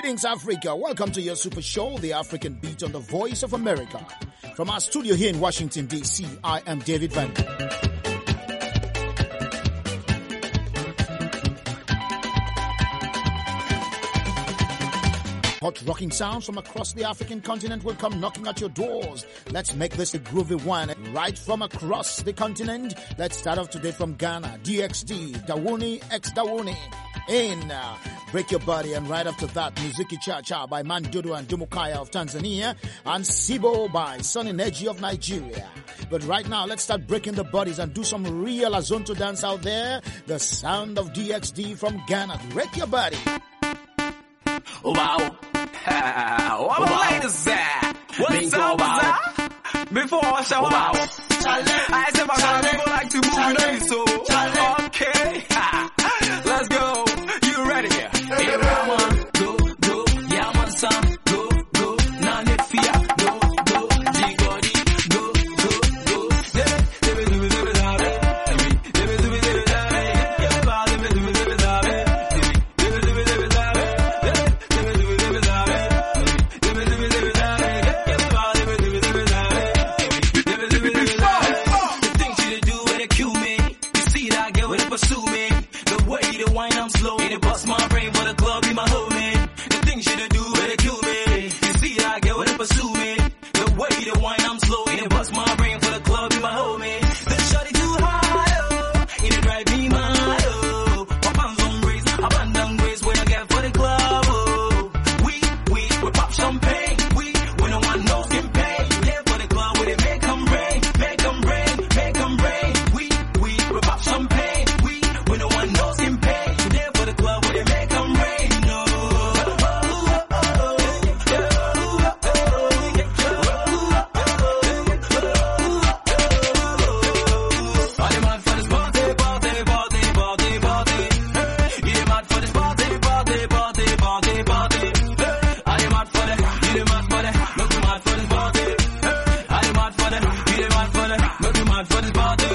Greetings, Africa. Welcome to your super show, The African Beat on the Voice of America. From our studio here in Washington, D.C., I am David Van. Hot rocking sounds from across the African continent will come knocking at your doors. Let's make this a groovy one. Right from across the continent, let's start off today from Ghana. DXD, Dawuni X Dawuni. In Break Your Body, and right after that, Muziki Cha Cha by Mandudu and Dumukaya of Tanzania, and Sibo by Sunny Neji of Nigeria. But right now, let's start breaking the bodies and do some real Azonto dance out there. The sound of DXD from Ghana. Break Your Body. Oh, wow. What the latest at? What's up, wow? Before I show out, I said my God, people like to move it, so okay. Let's go. You ready? Hey, Rama, go, go. Yeah, man, son, go, go. Now, net fear, go, go. G-Body, go, go, go. Pursue me, the way the wine I'm slow, it bust my brain for the club be my homie. The things you do, it kill me. You see that girl, it pursue me, the way the wine I'm slow, it bust my brain for the club be my homie. The shawty too high, oh, it drive me mad, oh. My pants on grace, abandon grace, where I get for the club, oh. We pop champagne, we no one knows in pain. Yeah, for the club, where they make them rain, make them rain, make them rain. We pop champagne. No one knows in pain. There for the club where they make them rain. No. Are they mad for this party, party, party, party, party? You mad for this party, party, party, party, party? Are they mad for that? You mad for that? Look you mad for this party. Are they mad for that? You mad for that? Look you mad for this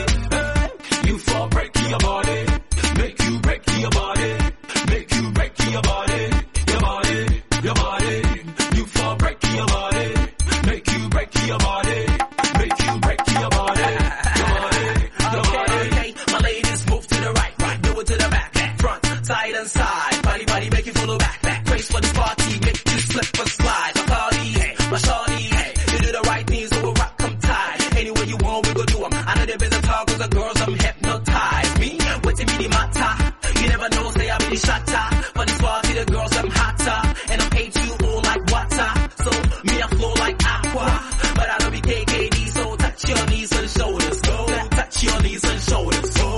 party. You fall break your body. Make you break your body, make you break your body, your body, your body. You fall break your body, make you break your body, make you break your body, your body, your body. Okay, my ladies move to the right, do it to the back, front, side and side. Body, body, make you follow back. Grace for this party, make you slip and slide. My party, hey, my shawty, hey. You do the right things, so we'll rock them tight. Anywhere you want, we go do them. I know they're busy talking, the girls, I'm hypnotized. Me, what's it be the matter? You never know, say I be the shatter. For this party, the girls, I'm hotter. And I'm H2O like water. So, me, I flow like aqua. But I don't be KKD, so touch your knees and shoulders. Go, touch your knees and shoulders. Go.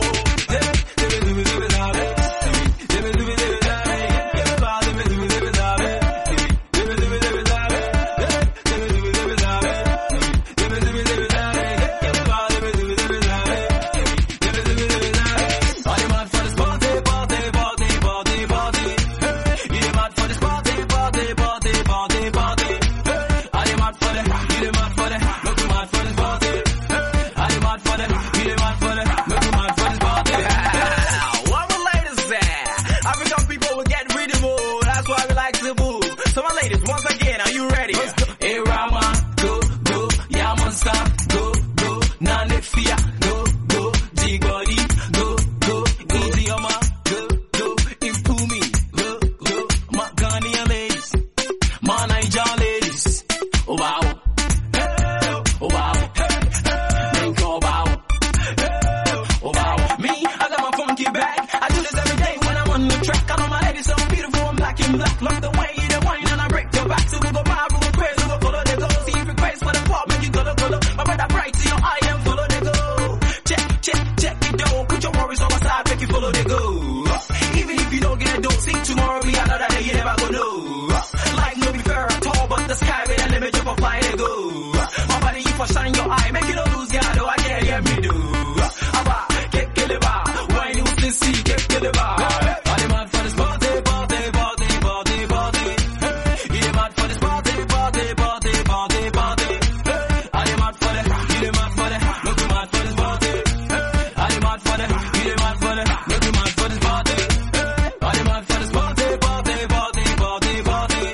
Party,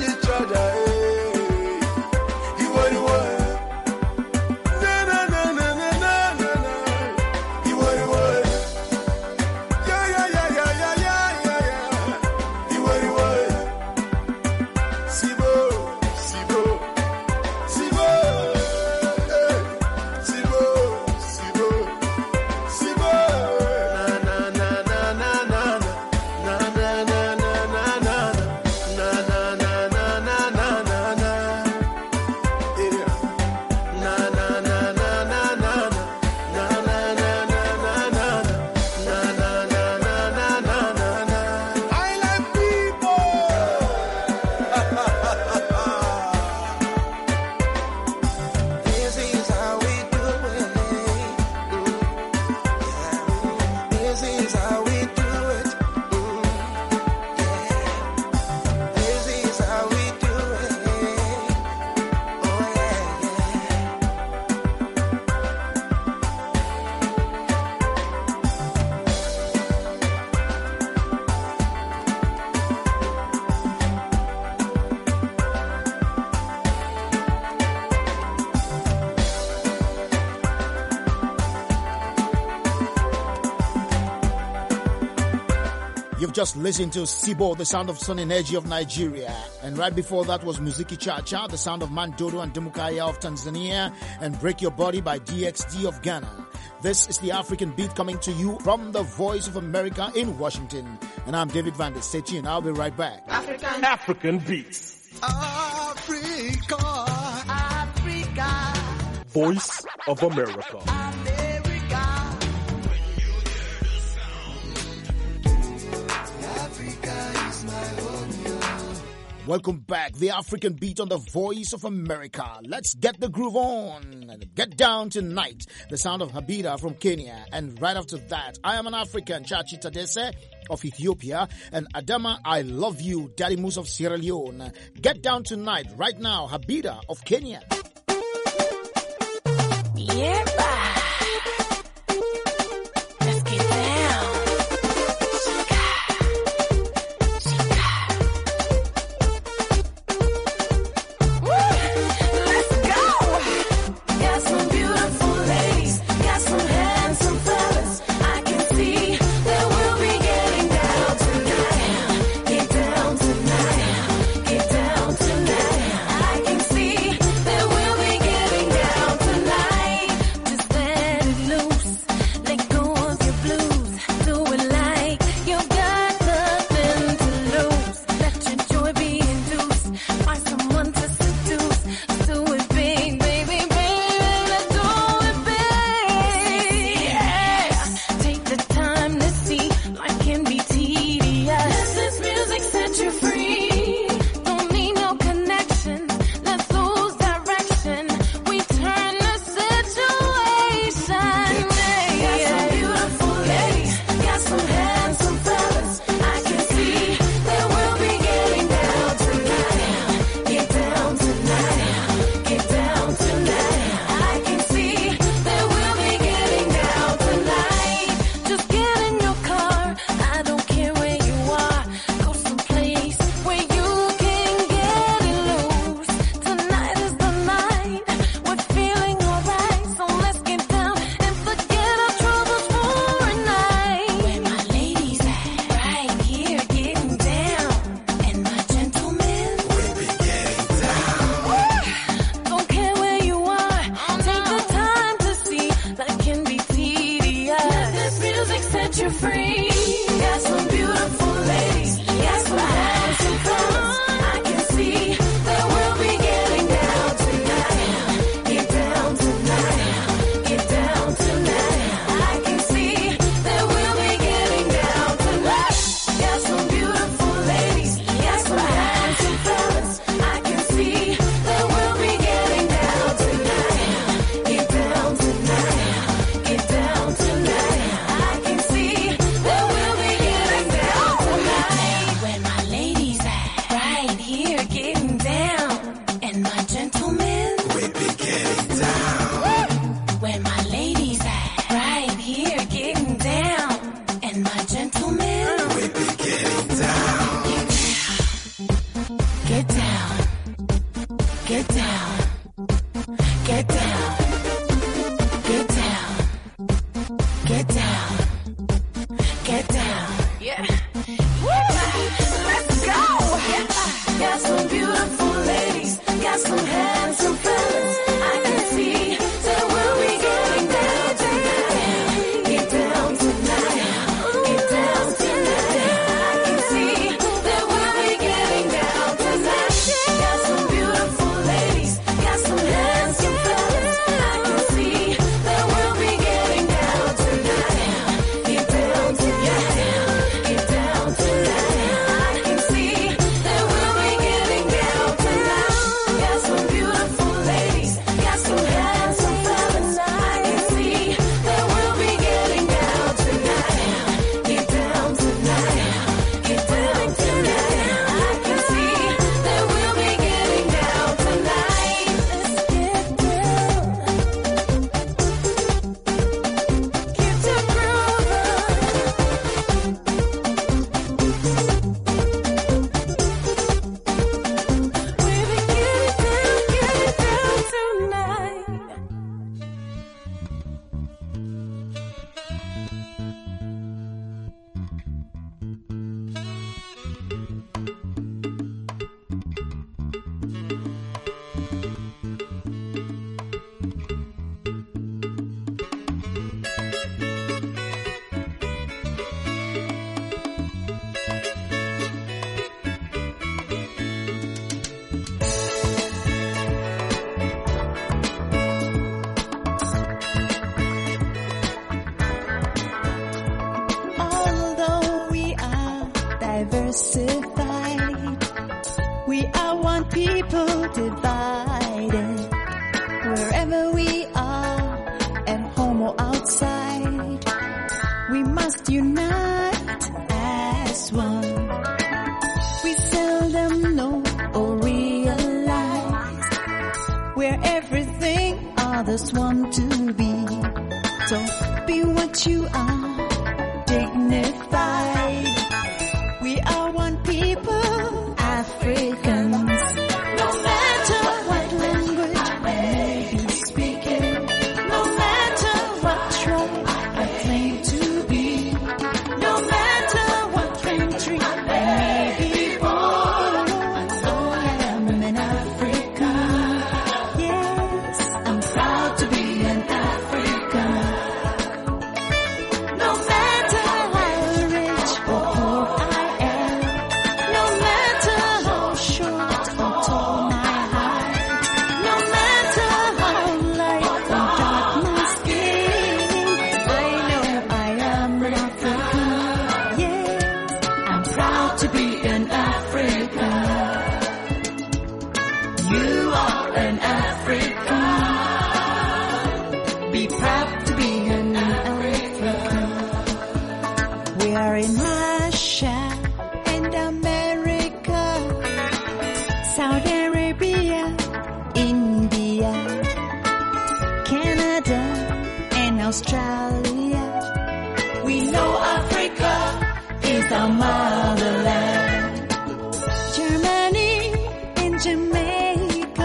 You've just listened to Sibo, the sound of Sun Energy of Nigeria. And right before that was Muziki Cha-Cha, the sound of Mandodo and Demukaya of Tanzania, and Break Your Body by DXD of Ghana. This is the African Beat coming to you from the Voice of America in Washington. And I'm David Van Der. Stay tuned. I'll be right back. African Beats. Africa. Voice of America. Welcome back. The African Beat on the Voice of America. Let's get the groove on and get down tonight. The sound of Habida from Kenya. And right after that, I Am an African, Chachi Tadese of Ethiopia, and Adama, I Love You, Daddy Moose of Sierra Leone. Get down tonight, right now, Habida of Kenya. Yeah, let's get down. Let's go. Got some beautiful ladies, got some handsome fellas. I can see that we'll be getting down tonight. Get down tonight. Get down tonight. I can see that we'll be getting down tonight. diversified. We are one people divided. Wherever we are, at home or outside, we must unite as one. We seldom know or realize we're everything others want to be. So be what you are, dignified. We are one people, Africans. No matter what language I may be speaking, no matter what tribe I claim to be, no matter what country I may be born, I am an African. Yes, I'm proud to be an African. No matter how rich or poor I am, no matter how short or tall my height, no matter how light or dark my skin, I know I am an African. Yes, I'm proud to be an African. You are an African. Be proud to be an African. We are in Russia and America, Saudi Arabia, India, Canada and Australia. We know Africa is our motherland. Germany and Jamaica,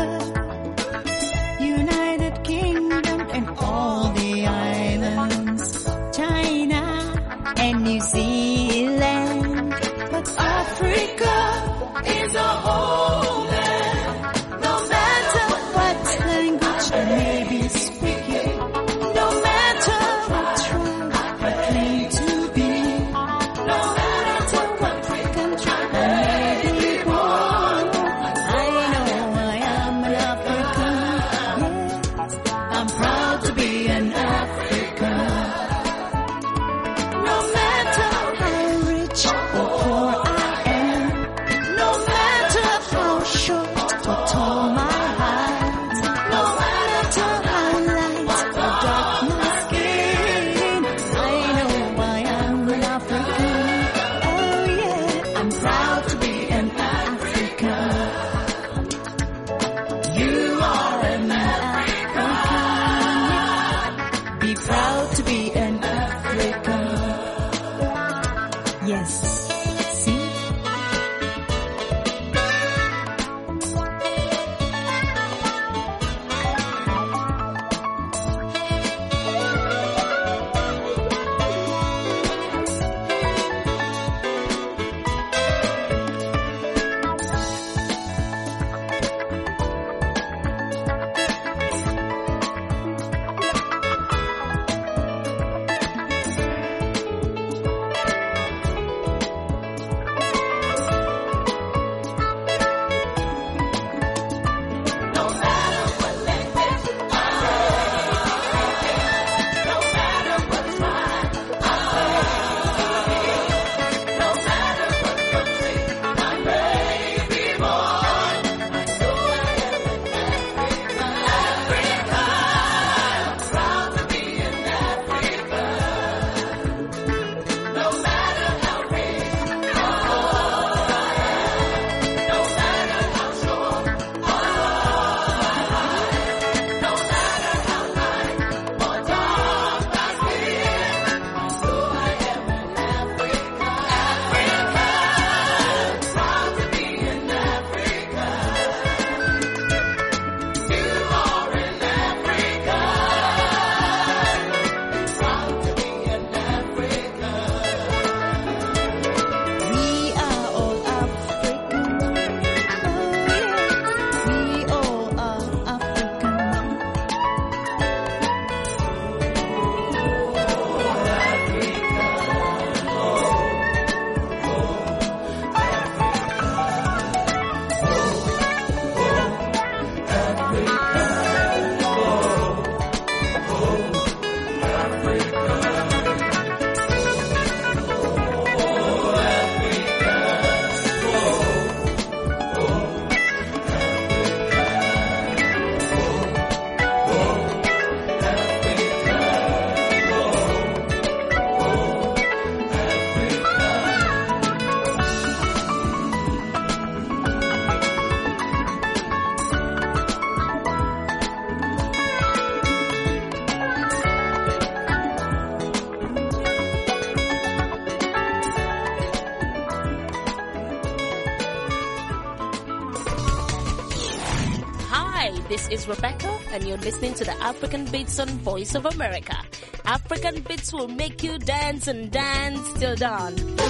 United Kingdom and all the islands, China and New Zealand. But Africa is a homeland. No matter what language I may be speaking, no matter what tribe I claim to be, no matter what country I may be born, I know I am an African. Yes, I'm proud to be an African. No matter how rich or poor I am, no matter how short or tall my height, no matter how light or dark my skin, I know I am an African. Oh yeah, I'm proud to be an African. You are an African. Be proud to be an African. Yes, see? this is Rebecca, and you're listening to the African Beats on Voice of America. African Beats will make you dance and dance till dawn.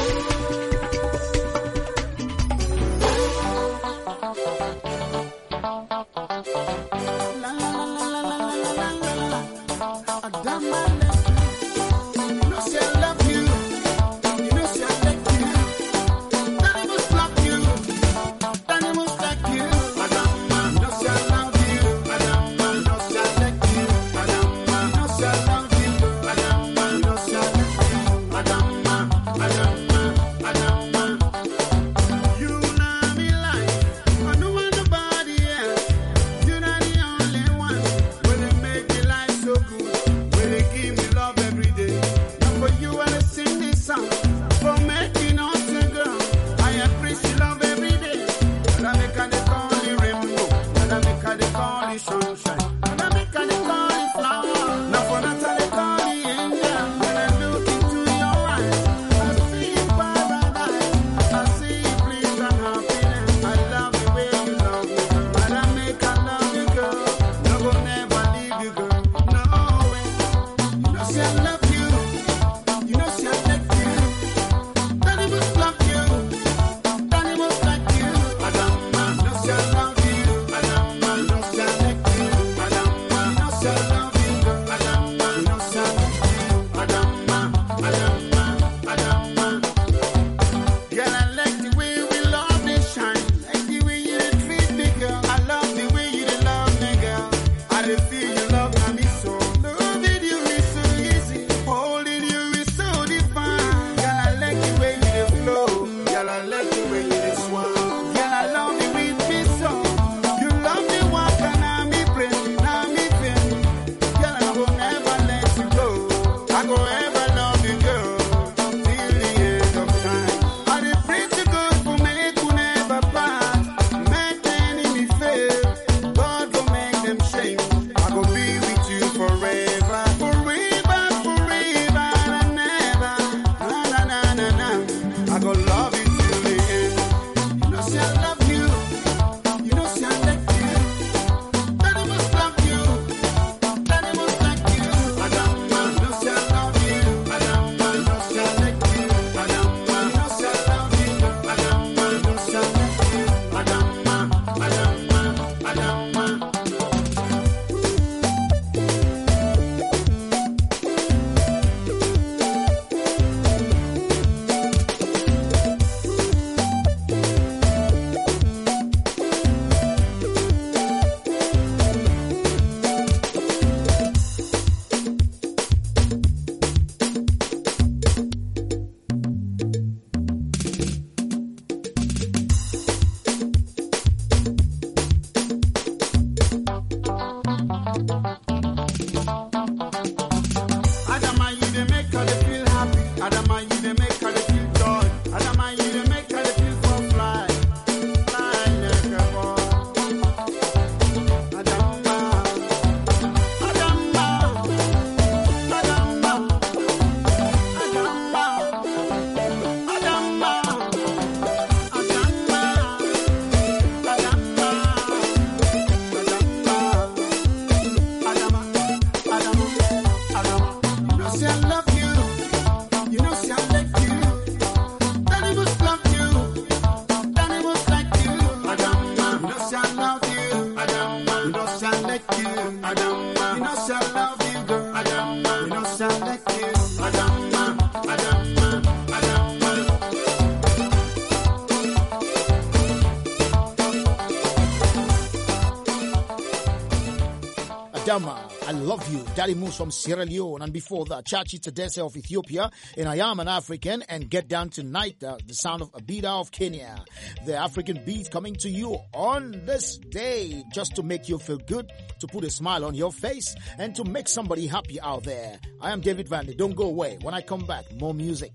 I Love You, Daddy Moose from Sierra Leone, and before that, Chachi Tadese of Ethiopia, and I Am an African, and Get Down Tonight, the sound of Abida of Kenya. The African beat coming to you on this day, just to make you feel good, to put a smile on your face, and to make somebody happy out there. I am David Vandy. Don't go away. When I come back, more music.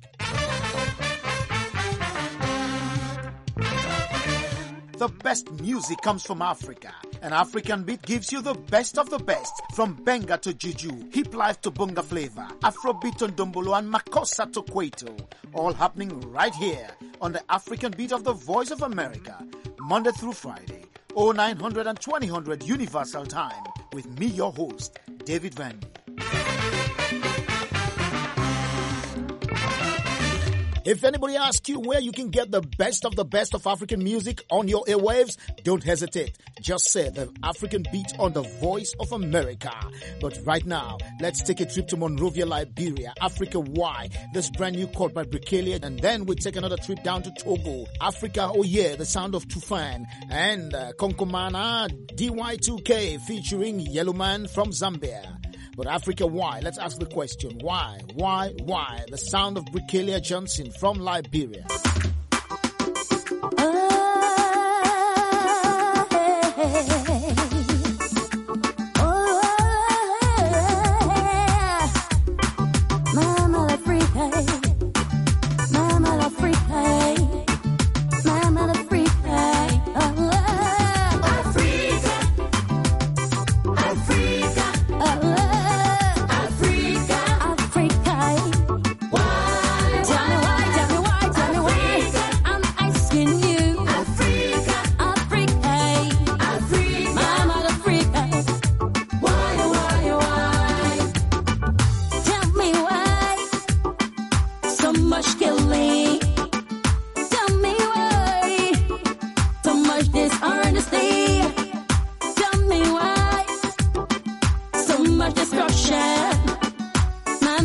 The best music comes from Africa. An African beat gives you the best of the best. From Benga to Juju, Hip Life to Bunga Flavor, Afrobeat to Ndombolo, and Makossa to Kwaito. All happening right here on the African Beat of the Voice of America. Monday through Friday, 0900 and 2000 Universal Time with me, your host, David Vandy. If anybody asks you where you can get the best of African music on your airwaves, don't hesitate. Just say the African Beat on the Voice of America. But right now, let's take a trip to Monrovia, Liberia, Africa Y, this brand new chord by Brikelia, and then we take another trip down to Togo, Africa, oh yeah, the sound of Tufan, and Konkomana DY2K featuring Yellowman from Zambia. But Africa, why? Let's ask the question. Why? The sound of Brikelia Johnson from Liberia.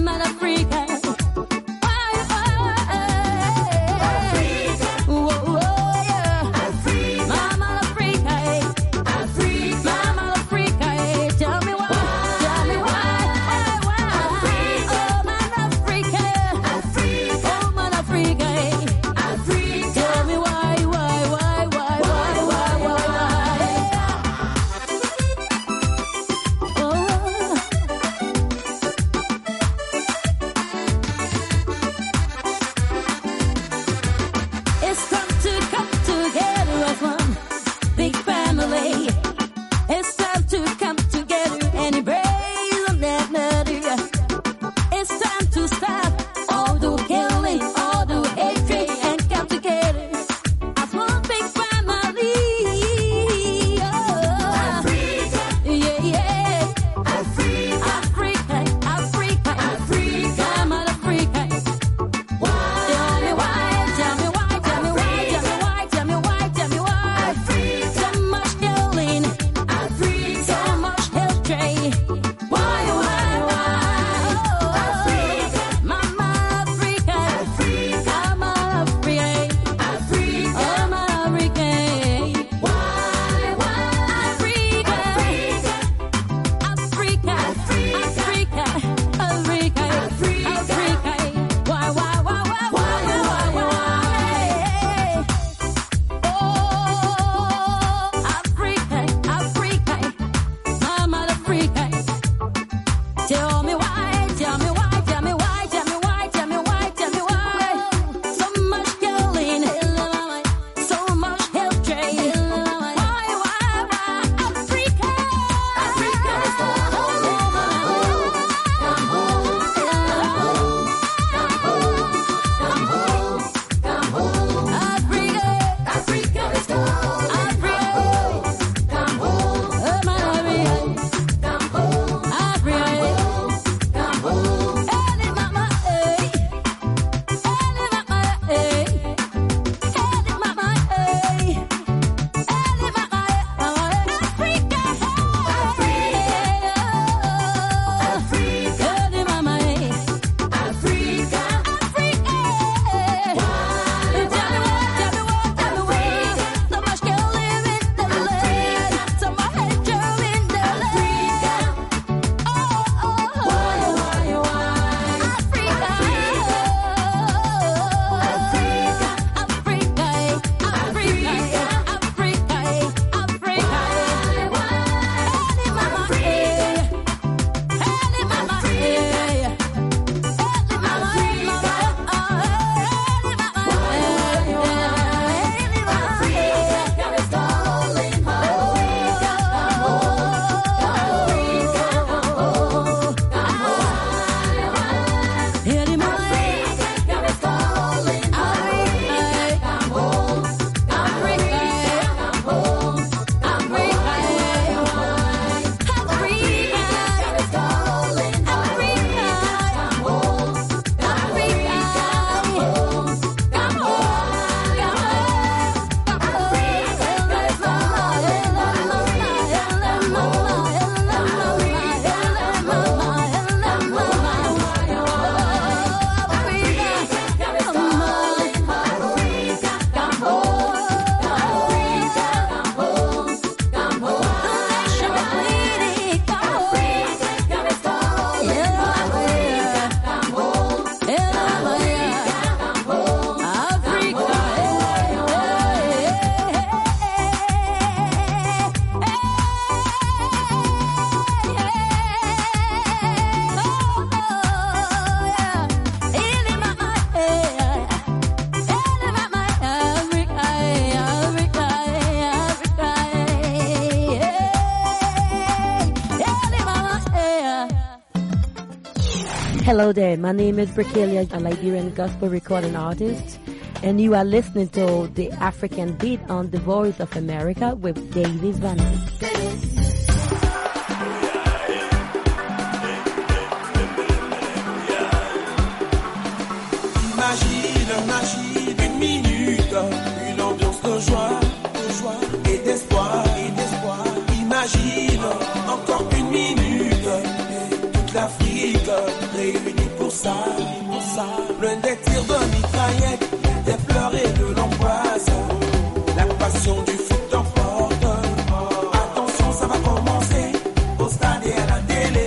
Whoa, whoa. Hello there, my name is Brakelia, a Liberian gospel recording artist, and you are listening to the African Beat on the Voice of America with David Van Dee. Imagine une minute, une ambiance de joie et d'espoir. Imagine encore une minute, toute l'Afrique réunie pour ça. Loin des tirs de mitraillette, des pleurs et de l'angoisse, la passion du foot t'emporte. Attention, ça va commencer au stade et à la télé.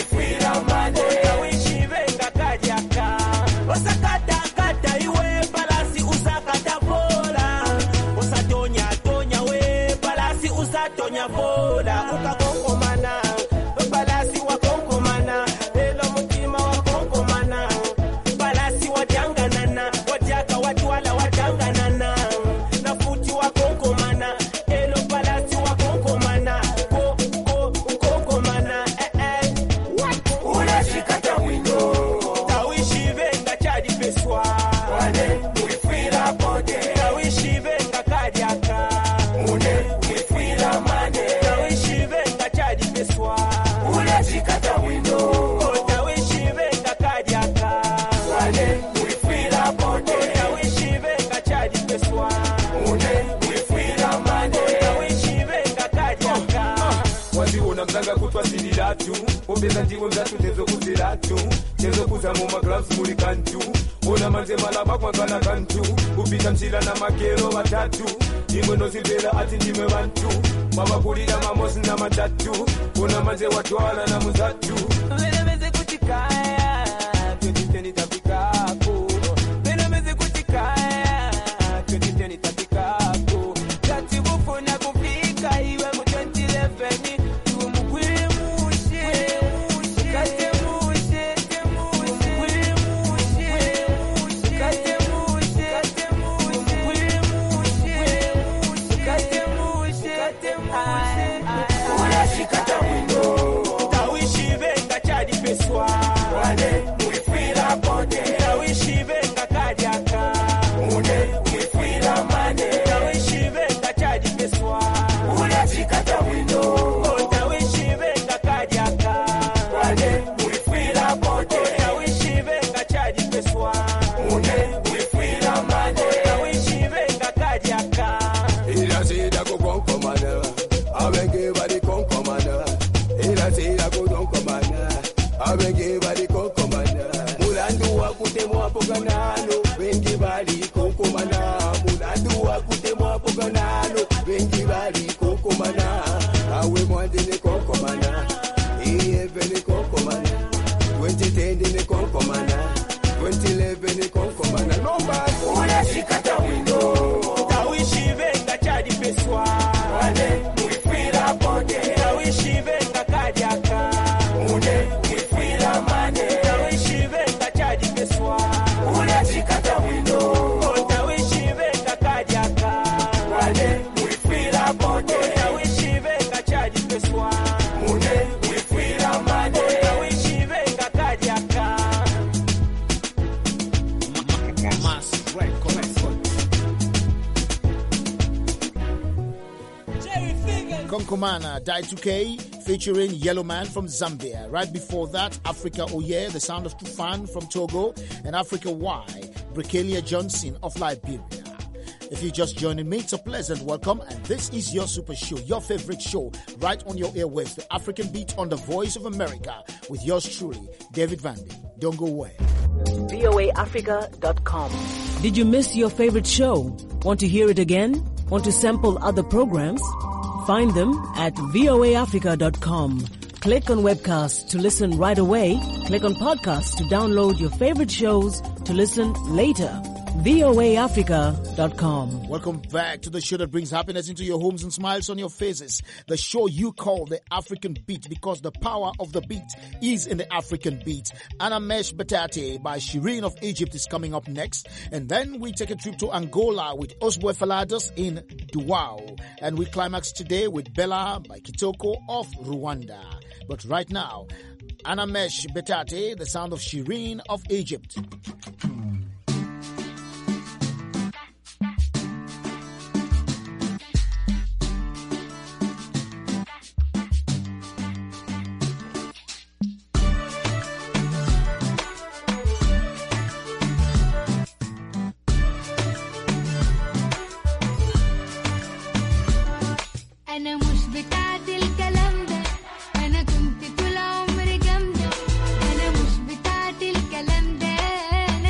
Kata iwe bala boda ukakonkomana balasi wa konkomana elo mutima wa konkomana balasi wa janganana wajaka watwala wa janganana na futi wa konkomana elo balasi wa konkomana konkomana unashika tawino tawishi venga chadi peswa wane muifira bode tawishi venga kadiaka une muifira mane tawishi venga chadi peswa unashika tawino tawishi venga kadiaka wane muifira bode tawishi venga chadi peswa une muifira mane tawishi venga kadiaka waziona mzanga kutwa sililatu obeza ndiwe mzatu tezo kuzilatu tezo kuza mu magloves muri kantu ona manze malaba kwa kana kantu upita msila na makero matatu imwe nozibera ati ndime bantu mabakulira mamosi na matatu ona manze watwala na muzatu Venomeze kutikaya 2010 tapikako Venomeze kutikaya 2010 tapikako Kati bufuna kufika iwe mu 2011 iwe mugwire mushe Kate mushe mugwire mushe Kate mushe mugwire mushe Kate mushe unashika tawino tawishi venga chadi peswa wane muifira bode tawishi venga kadiaka une muifira mane tawishi venga chadi peswa unashika tawino tawishi venga kadiaka wane muifira bode tawishi venga chadi peswa une muifira mane tawishi venga kadiaka ila sida ko konkomana abenge bari konkomana ila sida ko konkomana abenge bari konkomana mulandu wa kutemwa poganano bengi bari konkomana mulandu wa kutemwa poganano bengi bari konkomana awe mwandene konkomana evene konkomana 2010 ne konkomana 2011 ne konkomana nomba unashika tawino tawishi venga chadi peswa wane muifira bode tawishi venga kadiaka une muifira mane tawishi venga chadi peswa unashika tawino tawishi venga kadiaka wane muifira bode tawishi venga chadi peswa une muifira mane tawishi venga kadiaka Konkomana, Die2K, featuring Yellow Man from Zambia. Right before that, Africa Oye, the sound of Tufan from Togo, and Africa Y, Brikelia Johnson of Liberia. If you're just joining me, it's a pleasant welcome, and this is your super show, your favorite show, right on your airwaves, the African Beat on the Voice of America, with yours truly, David Vandy. Don't go away. voaafrica.com. Did you miss your favorite show? Want to hear it again? Want to sample other programs? Find them at voaafrica.com. Click on webcasts to listen right away. Click on podcasts to download your favorite shows to listen later. voaafrica.com. Welcome back to the show that brings happiness into your homes and smiles on your faces. The show you call the African Beat, because the power of the beat is in the African Beat. Anamesh Betate by Shireen of Egypt is coming up next. And then we take a trip to Angola with Osboy Falados in Duao. And we climax today with Bella by Kitoko of Rwanda. But right now, Anamesh Betate, the sound of Shireen of Egypt. أنا مش بتاعت الكلام ده أنا كنت طول عمري جامدة أنا مش بتاعت الكلام ده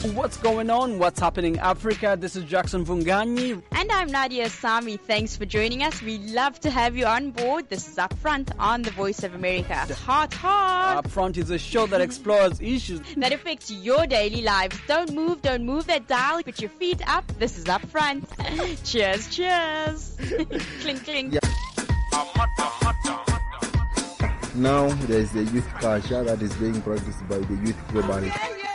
What's going on? What's happening in Africa? This is Jackson Vunganyi. And I'm Nadia Sami. Thanks for joining us. We love to have you on board. This is Upfront on the Voice of America. Hot. Upfront is a show that explores issues that affects your daily lives. Don't move that dial. Put your feet up. This is Upfront. Cheers. Clink, clink. Yeah. Now there is the youth culture that is being practiced by the youth globally.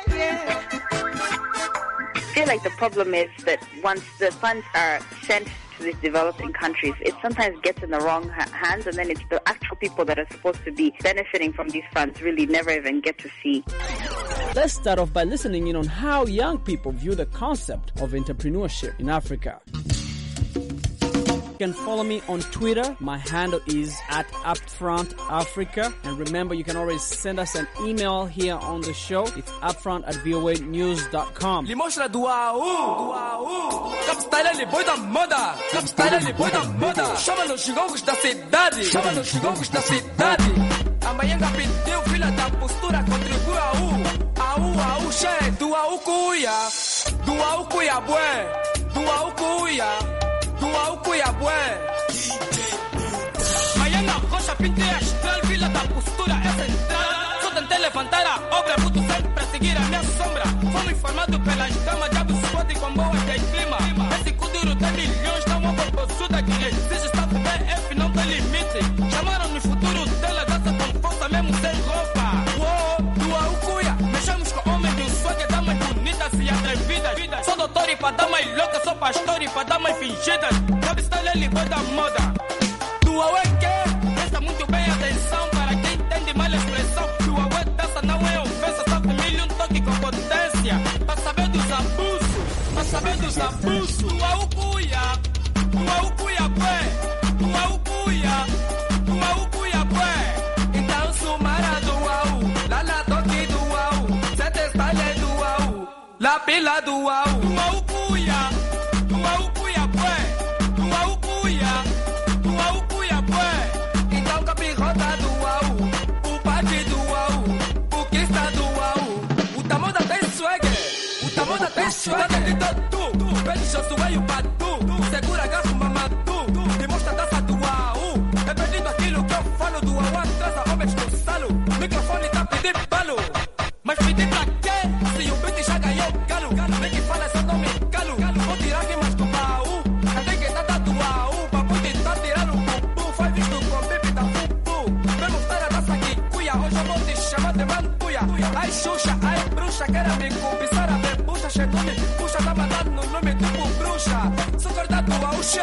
I feel like the problem is that once the funds are sent to these developing countries, it sometimes gets in the wrong hands, and then it's the actual people that are supposed to be benefiting from these funds really never even get to see. Let's start off by listening in on how young people view the concept of entrepreneurship in Africa. You can follow me on Twitter. My handle is @UpfrontAfrica. And remember, you can always send us an email here on the show. It's upfront@voanews.com. Limostra do AU. Capital ele boi da moda. Capital ele boi da moda. Chama nos xingongos da cidade. Chama nos xingongos da cidade. Amanhã pediu, filha da postura, contribui AU, che. Do AU cuia. Do AU cuia, bué. Do AU cuia. Tua Cuiabué. Manhã na rocha, pintei astral, vila da postura é central. Só tentei levantar a obra, puto sempre para seguir a minha sombra. Fomos informados pelas damas, diabo squad com boas de clima. Esse Kuduro tem milhões, não há bobosuda que exige staff BF, não tem limite. Chamaram no futuro dela, dança com força mesmo sem roupa. Tua Cuia, mexemos com homens de um swag, damas bonitas e atrevidas. Sou doutor e pra damas loucas, sou pastor e pra damas fingidas. Capital ele boi da moda. Tua é que presta muito bem atenção para quem entende mal a expressão. Tua é dança não é ofensa, só família um toque com potência. Pra saber dos abusos, pra saber dos abusos. Tua ucuia, bué. Tua ucuia, bué. Então sumara do AU, lá na toque do AU, sete espalha do AU, lá pila do AU. Tua ucuia, bué. Tua ucuia, bué. Então capirrota do AU, o padre do AU, o crista do AU. O tamoda tem swagger, o tamoda tem swagger. De tu, pede show e o patu, segura garfo mamatu, demonstra a dança do AU. Repetindo aquilo que eu falo do AU, traça homens no salo. Microfone tá pedindo balo, mas pedir pra quê? Se o beat já ganhou galo, nem que fala seu nome galo. Vou tirar rimas do baú, até que tá do AU. Papo tentar tirar o bubu, faz visto com bebê da fubu. Vem mostrar a dança que cuia, hoje eu vou te chamar de mantuia. Ai Xuxa, ai bruxa, quero me cobiçar a ver puxa, chegou me puxa, tá mandando no nome tipo bruxa. Sou corda do AU, che.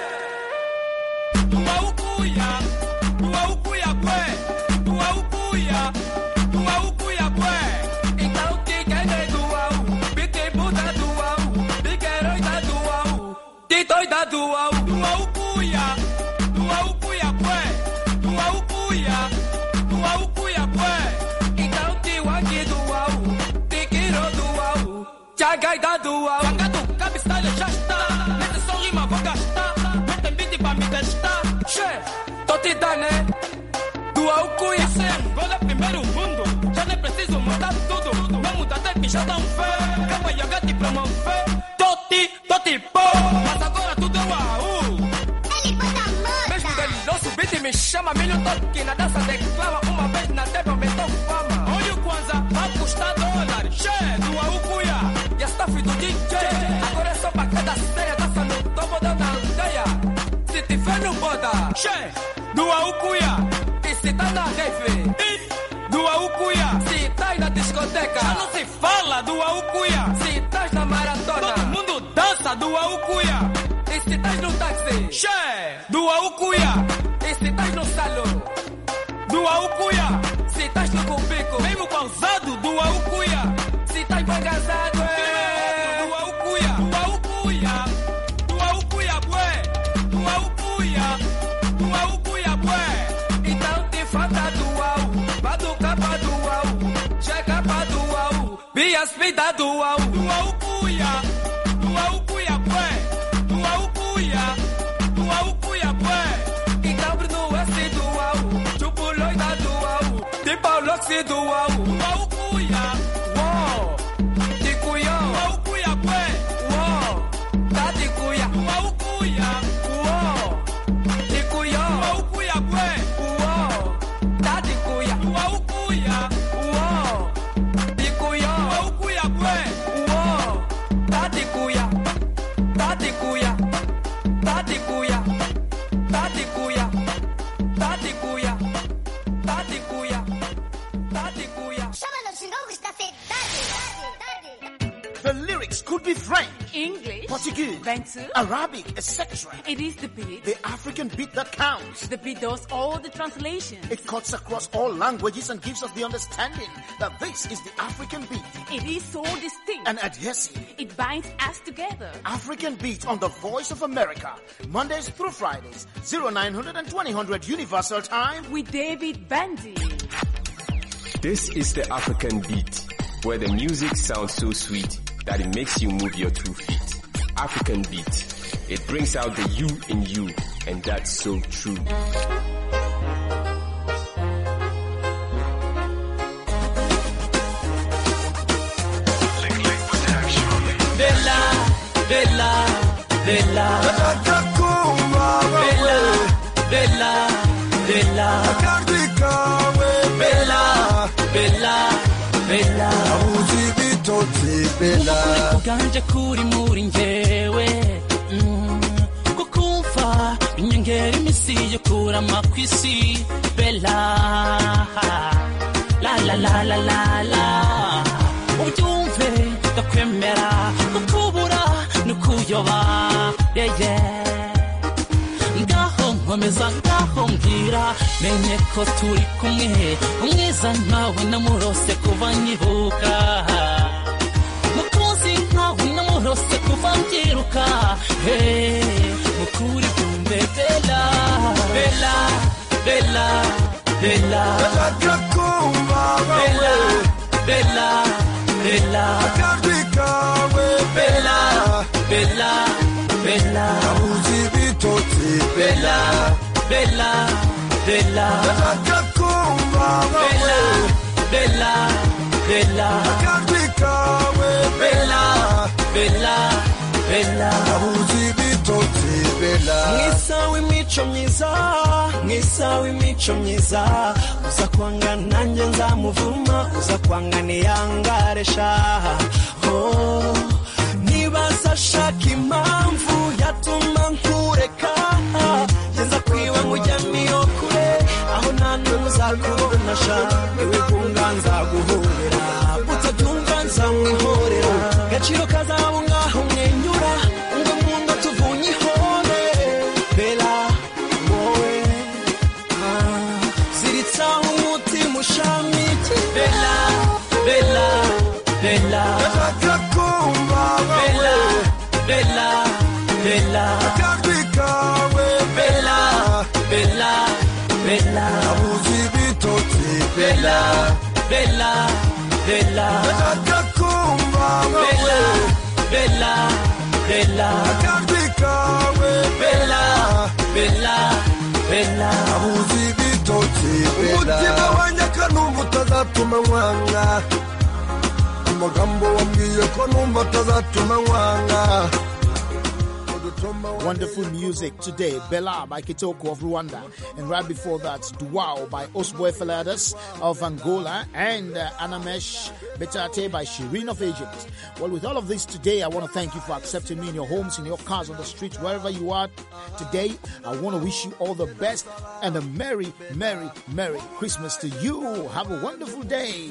Do AU cuia, bué. Do AU cuia, bué. Então que quem é do AU, pique Buda do AU, pique heróida do AU, que doida do AU. Do AU cuia, bué. Do AU cuia, bué. Então que waki do AU, que quiro do AU, chagaida do AU. Chagado, cabeçalha já está, nesse som rima vou gastar, não tem beat pra me testar. Che, tô te dando, né? Do AU cuia, Angola primeiro mundo, já nem preciso mudar tudo. Não muda até que já dão fé, capa e yoga te promover. Tô te pô, mas agora tudo é o AU. Ele foi da moda. Mesmo deliloso, beat me chama, milho toque na dança declama. Uma vez na TV aumentou fama. Olha o Kwanza, vai custar dólares. Che, do AU cuia, e a staff do DJ. Agora é só pra cada ceia, dança no topo da aldeia. Se tiver no boda, che, do AU cuia. Se tá na rave, do AU cuia. Se tá na discoteca, já não se fala do AU cuia. Se tá na maratona, todo mundo dança do AU cuia. E se tá no táxi, che, do AU cuia. E se tá no salão, do AU cuia. Se tá no cubico, mesmo pausado, do AU cuia. Se tá embagasado, do AU cuia. Do AU cuia, bué. Do AU cuia, bué. Então te falta do AU, bado capa do AU, já capa do AU, bias vida do AU. Do AU cuia, bué. Do AU cuia, bué. Então Bruno S do AU, Chupo Loida do AU, de Paulo Oxi do AU. Do AU cuia, uou, de cuia. The lyrics could be French, English, Portuguese, Bantu, Arabic, etc. It is the beat. The African beat that counts. The beat does all the translations. It cuts across all languages and gives us the understanding that this is the African beat. It is so distinct and adhesive. It binds us together. African Beat on the Voice of America, Mondays through Fridays, 0900 and 2000 Universal Time with David Bandy. This is the African Beat, where the music sounds so sweet that it makes you move your 2 feet. African Beat. It brings out the you in you, and that's so true. Bella, Bella, Bella, Bella, Bella, Bella, Bella, Bella, kuganje kuri muri njyewe kukumva inyongera imisi yo kurama kwisi Bella, la la la la la la, ubyumve ndakwemera kukubura nukuyoba yeah ngaho nkomeza ngaho mbwira menye ko turi kumwe umwiza nkawe namurose kuva nyibuka mukunzi nkawe namurose kuva mbyiruka mukuri kumbe Bella, Bella, Bella, Bella, Bella, Bella, Bella, Bella, Bella, Bella, Bella, Bella, Bella, Bella, Bella, Bella, Bella, Mwisa w'imico myiza, mwisa w'imico myiza, uza kwanga nanjye nzamuvuma, uza kwanga niyangaresha. Oh, nibaza ashaka impamvu yatuma nkureka, yenza kwiba mujyaniyo kure, aho nta n'uzakubona sha, ewe kunga nzaguhorera, utabyumva nzamwihorera, gaciro kazaba ngaho mwenyura, ngo mungo tuvunye ihore, Bella, wowe, ziritsaho umutima ushamiki, Bella, Bella, Bella, Bella, Bella, Bella, Bella, Bella, Bella, Bella, Bella, Bella, Bella, Bella, Bella, Bella, umutima wanjye kanumva utazatuma nkwanga, amagambo wambwiye ko numva atazatuma nkwanga. Wonderful music today. Bella by Kitoko of Rwanda. And right before that, Duao by Osboy Faladas of Angola. And Anamesh Betate by Shireen of Egypt. Well, with all of this today, I want to thank you for accepting me in your homes, in your cars, on the streets, wherever you are today. I want to wish you all the best and a Merry, Merry, Merry Christmas to you. Have a wonderful day.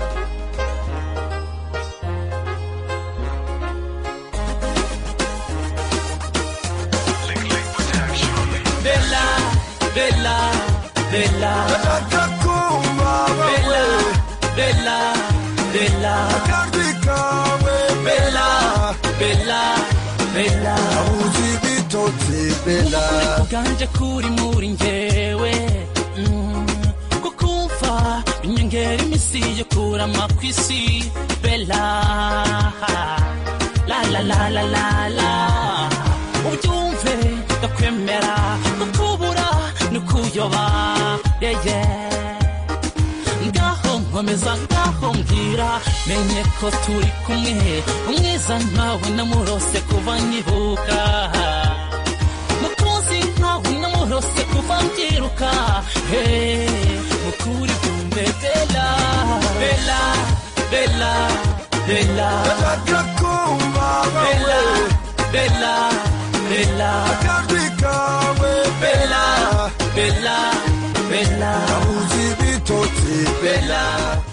Bella, Bella, Bella, Bella, Bella, Bella, Bella, Bella, Bella, kuganje kuri muri njyewe kukumva inyongera imisi yo kurama kwisi Bella, la la la la la la, ubyumve ndakwemera kukubura nukuyoba yeah ngaho nkomeza ngaho mbwira menye ko turi kumwe umwiza nkawe namurose kuva nyibuka mukunzi nkawe namurose kuva mbyiruka mukuri kumbe Bella, Bella, Bella, Bella, Bella, Bella, Bella, Bella, Bella, Bella, Bella,